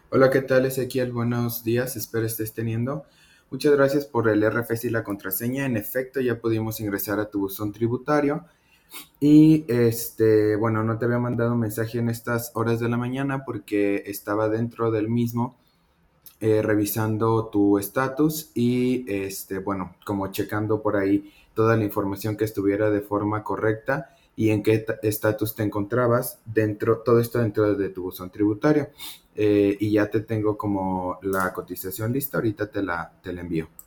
Hola, ¿qué tal, Ezequiel? Buenos días, espero estés teniendo. Muchas gracias por el RFC y la contraseña. En efecto, ya pudimos ingresar a tu buzón tributario. Y bueno, no te había mandado un mensaje en estas horas de la mañana porque estaba dentro del mismo revisando tu estatus y bueno, como checando por ahí toda la información que estuviera de forma correcta y en qué estatus te encontrabas dentro, todo esto dentro de tu buzón tributario. Y ya te tengo como la cotización lista, ahorita te la envío.